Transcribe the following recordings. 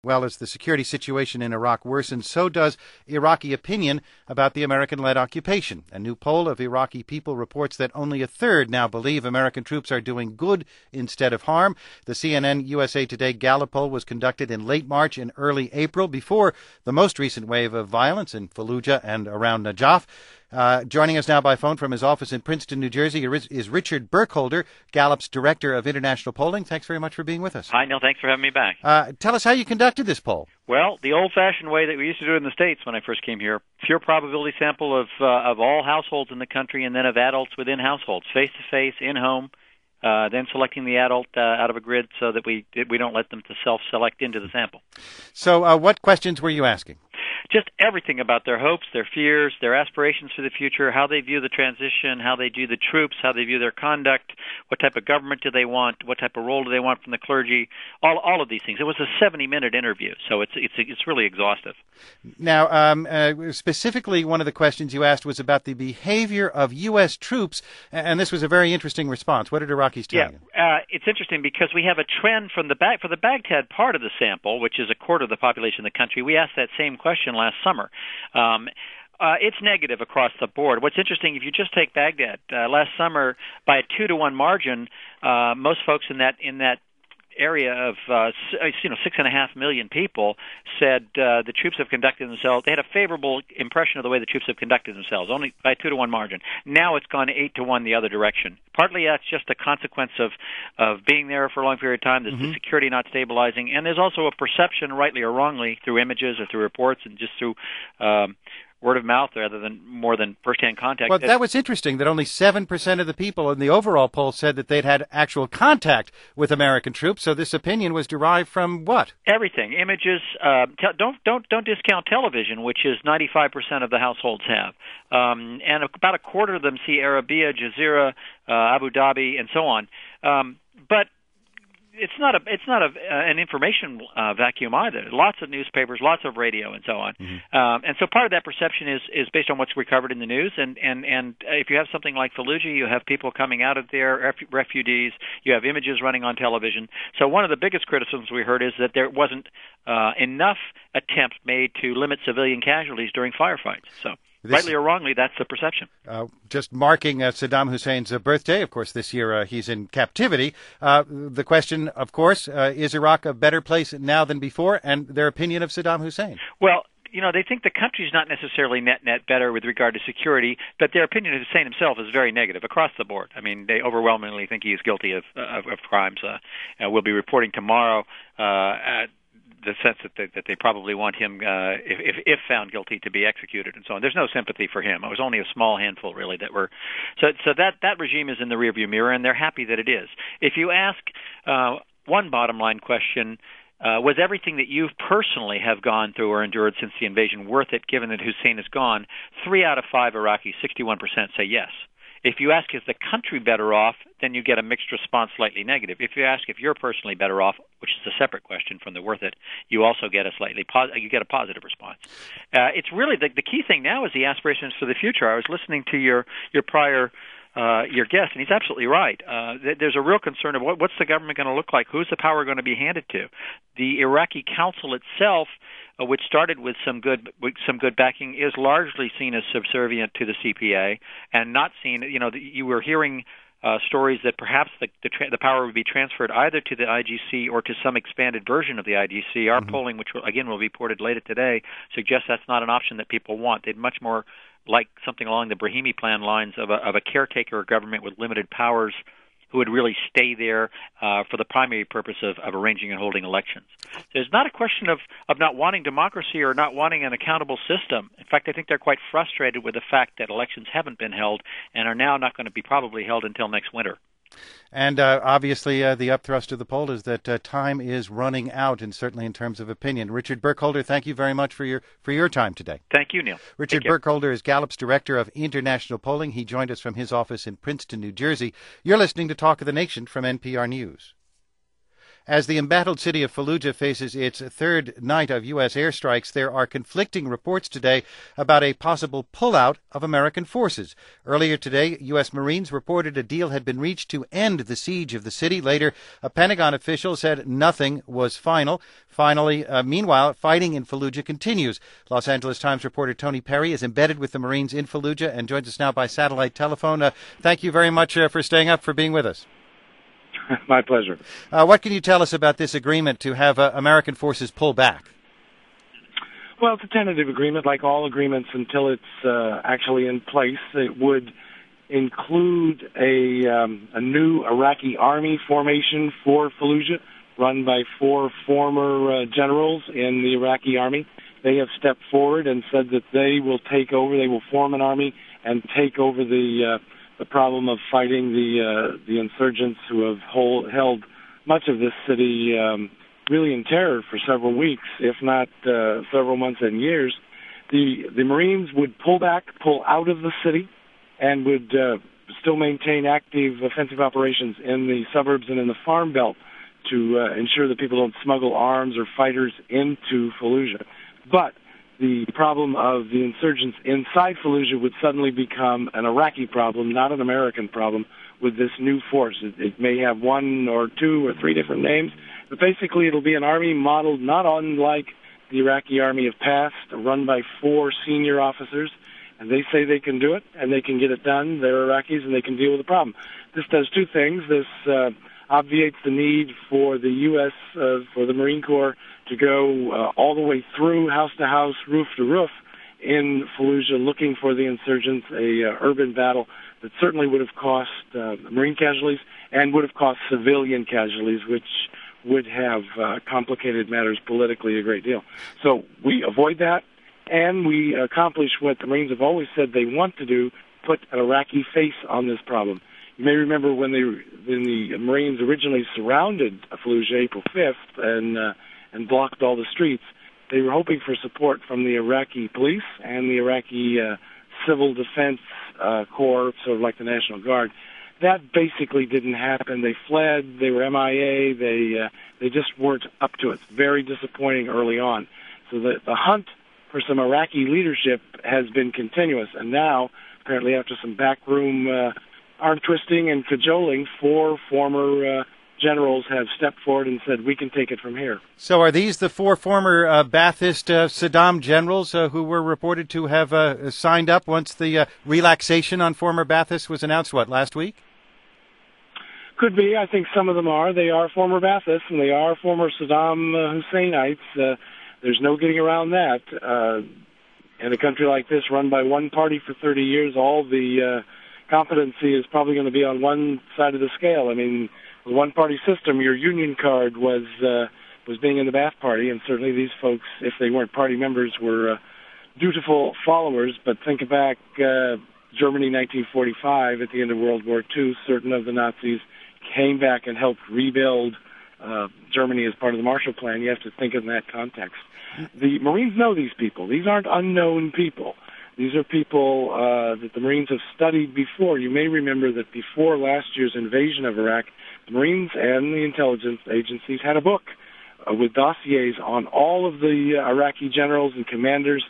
Well, as the security situation in Iraq worsens, so does Iraqi opinion about the American-led occupation. A new poll of Iraqi people reports that only a third now believe American troops are doing good instead of harm. The CNN USA Today Gallup poll was conducted in late March and early April, before the most recent wave of violence in Fallujah and around Najaf. Joining us now by phone from his office in Princeton, New Jersey, is Richard Burkholder, Gallup's Director of International Polling. Thanks very much for being with us. Hi, Neil. Thanks for having me back. Tell us how you conducted this poll. Well, the old-fashioned way that we used to do it in the States when I first came here, pure probability sample of all households in the country and then of adults within households, face-to-face, in-home, then selecting the adult out of a grid so that we don't let them to self-select into the sample. So what questions were you asking? Just everything about their hopes, their fears, their aspirations for the future, how they view the transition, how they view the troops, how they view their conduct, what type of government do they want, what type of role do they want from the clergy, all of these things. It was a 70-minute interview, so it's really exhaustive. Now, specifically, one of the questions you asked was about the behavior of U.S. troops, and this was a very interesting response. What did Iraqis tell you? It's interesting because we have a trend for the Baghdad part of the sample, which is a quarter of the population of the country. We asked that same question last summer. It's negative across the board. What's interesting, if you just take Baghdad, last summer by a 2-to-1 margin, most folks in that area of 6.5 million people said the troops have conducted themselves. They had a favorable impression of the way the troops have conducted themselves, only by a 2-to-1 margin. Now it's gone 8-to-1 the other direction. Partly that's just a consequence of being there for a long period of time. There's the security not stabilizing, and there's also a perception, rightly or wrongly, through images or through reports and just through word of mouth rather than more than first-hand contact. Well, that was interesting that only 7% of the people in the overall poll said that they'd had actual contact with American troops. So this opinion was derived from what? Everything. Images. Don't discount television, which is 95% of the households have. And about a quarter of them see Arabia, Jazeera, Abu Dhabi, and so on. But it's not an information vacuum either. Lots of newspapers, lots of radio, and so on. And so part of that perception is based on what's recovered in the news. And if you have something like Fallujah, you have people coming out of there, refugees. You have images running on television. So one of the biggest criticisms we heard is that there wasn't enough attempts made to limit civilian casualties during firefights. So. Rightly or wrongly, that's the perception. Just marking Saddam Hussein's birthday, of course, this year he's in captivity. The question, of course, is Iraq a better place now than before, and their opinion of Saddam Hussein? Well, they think the country's not necessarily net better with regard to security, but their opinion of Hussein himself is very negative across the board. I mean, they overwhelmingly think he is guilty of crimes. We'll be reporting tomorrow the sense that they probably want him, if found guilty, to be executed and so on. There's no sympathy for him. It was only a small handful, really, that were. So that regime is in the rearview mirror, and they're happy that it is. If you ask one bottom line question, was everything that you personally have gone through or endured since the invasion worth it, given that Hussein is gone? 3 out of 5 Iraqis, 61%, say yes. If you ask, is the country better off, then you get a mixed response, slightly negative. If you ask if you're personally better off, which is a separate question from the worth it, you also get a positive response. It's really the key thing now is the aspirations for the future. I was listening to your prior your guest, and he's absolutely right. There's a real concern of what's the government going to look like? Who's the power going to be handed to? The Iraqi Council itself, which started with some good backing, is largely seen as subservient to the CPA and not seen. You were hearing stories that perhaps the power would be transferred either to the IGC or to some expanded version of the IGC. Our polling, which will be reported later today, suggests that's not an option that people want. They'd much more like something along the Brahimi plan lines of a caretaker government with limited powers who would really stay there for the primary purpose of arranging and holding elections. There's not a question of not wanting democracy or not wanting an accountable system. In fact, I think they're quite frustrated with the fact that elections haven't been held and are now not going to be probably held until next winter. And obviously the upthrust of the poll is that time is running out, and certainly in terms of opinion. Richard Burkholder, thank you very much for your time today. Thank you, Neil. Richard Burkholder is Gallup's Director of International Polling. He joined us from his office in Princeton, New Jersey. You're listening to Talk of the Nation from NPR News. As the embattled city of Fallujah faces its third night of U.S. airstrikes, there are conflicting reports today about a possible pullout of American forces. Earlier today, U.S. Marines reported a deal had been reached to end the siege of the city. Later, a Pentagon official said nothing was final. Meanwhile, fighting in Fallujah continues. Los Angeles Times reporter Tony Perry is embedded with the Marines in Fallujah and joins us now by satellite telephone. Thank you very much for staying up, for being with us. My pleasure. What can you tell us about this agreement to have American forces pull back? Well, it's a tentative agreement, like all agreements, until it's actually in place. It would include a new Iraqi army formation for Fallujah, run by 4 former generals in the Iraqi army. They have stepped forward and said that they will take over. They will form an army and take over the problem of fighting the insurgents who have held much of this city really in terror for several weeks, if not several months and years. The Marines would pull out of the city, and would still maintain active offensive operations in the suburbs and in the Farm Belt to ensure that people don't smuggle arms or fighters into Fallujah. But the problem of the insurgents inside Fallujah would suddenly become an Iraqi problem, not an American problem, with this new force. It may have 1 or 2 or 3 different names, but basically it'll be an army modeled not unlike the Iraqi army of past, run by 4 senior officers, and they say they can do it, and they can get it done. They're Iraqis, and they can deal with the problem. This does 2 things. This obviates the need for the U.S., for the Marine Corps, to go all the way through house to house, roof to roof in Fallujah looking for the insurgents, a urban battle that certainly would have cost Marine casualties and would have cost civilian casualties, which would have complicated matters politically a great deal. So we avoid that, and we accomplish what the Marines have always said they want to do, put an Iraqi face on this problem. You may remember when the Marines originally surrounded Fallujah April 5th and blocked all the streets, they were hoping for support from the Iraqi police and the Iraqi civil defense corps, sort of like the National Guard. That basically didn't happen. They fled. They were MIA. They just weren't up to it. Very disappointing early on. So the hunt for some Iraqi leadership has been continuous, and now, apparently after some backroom arm twisting and cajoling, 4 former generals have stepped forward and said, we can take it from here. So are these the 4 former Ba'athist Saddam generals who were reported to have signed up once the relaxation on former Ba'athists was announced, last week? Could be. I think some of them are. They are former Ba'athists, and they are former Saddam Husseinites. There's no getting around that. In a country like this, run by one party for 30 years, all the competency is probably going to be on one side of the scale. I mean, the one-party system, your union card was being in the Ba'ath Party, and certainly these folks, if they weren't party members, were dutiful followers. But think back, Germany 1945, at the end of World War II, certain of the Nazis came back and helped rebuild Germany as part of the Marshall Plan. You have to think in that context. The Marines know these people. These aren't unknown people. These are people that the Marines have studied before. You may remember that before last year's invasion of Iraq, the Marines and the intelligence agencies had a book with dossiers on all of the Iraqi generals and commanders,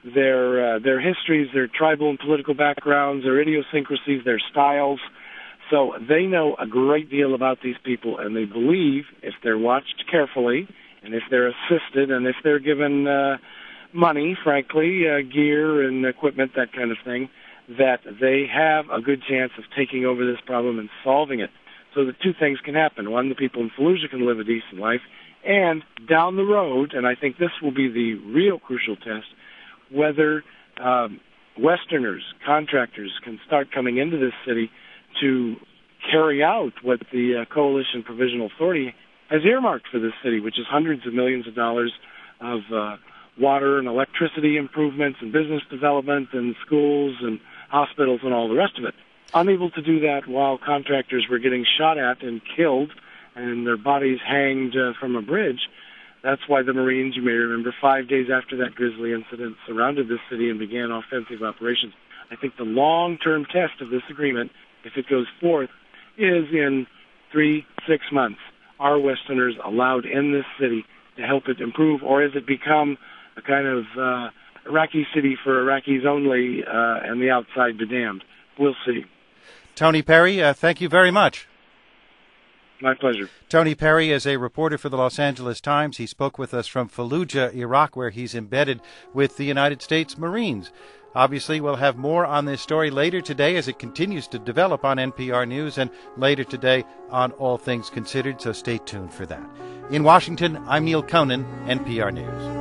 their histories, their tribal and political backgrounds, their idiosyncrasies, their styles. So they know a great deal about these people, and they believe, if they're watched carefully, and if they're assisted, and if they're given money, frankly, gear and equipment, that kind of thing, that they have a good chance of taking over this problem and solving it. So that 2 things can happen. One, the people in Fallujah can live a decent life, and down the road, and I think this will be the real crucial test, whether Westerners, contractors, can start coming into this city to carry out what the Coalition Provisional Authority has earmarked for this city, which is hundreds of millions of dollars of water and electricity improvements and business development and schools and hospitals and all the rest of it. Unable to do that while contractors were getting shot at and killed and their bodies hanged from a bridge. That's why the Marines, you may remember, 5 days after that grisly incident, surrounded this city and began offensive operations. I think the long-term test of this agreement, if it goes forth, is in 3-6 months. are Westerners allowed in this city to help it improve, or has it become a kind of Iraqi city for Iraqis only and the outside be damned? We'll see. Tony Perry, thank you very much. My pleasure. Tony Perry is a reporter for the Los Angeles Times. He spoke with us from Fallujah, Iraq, where he's embedded with the United States Marines. Obviously, we'll have more on this story later today as it continues to develop on NPR News and later today on All Things Considered, so stay tuned for that. In Washington, I'm Neil Conan, NPR News.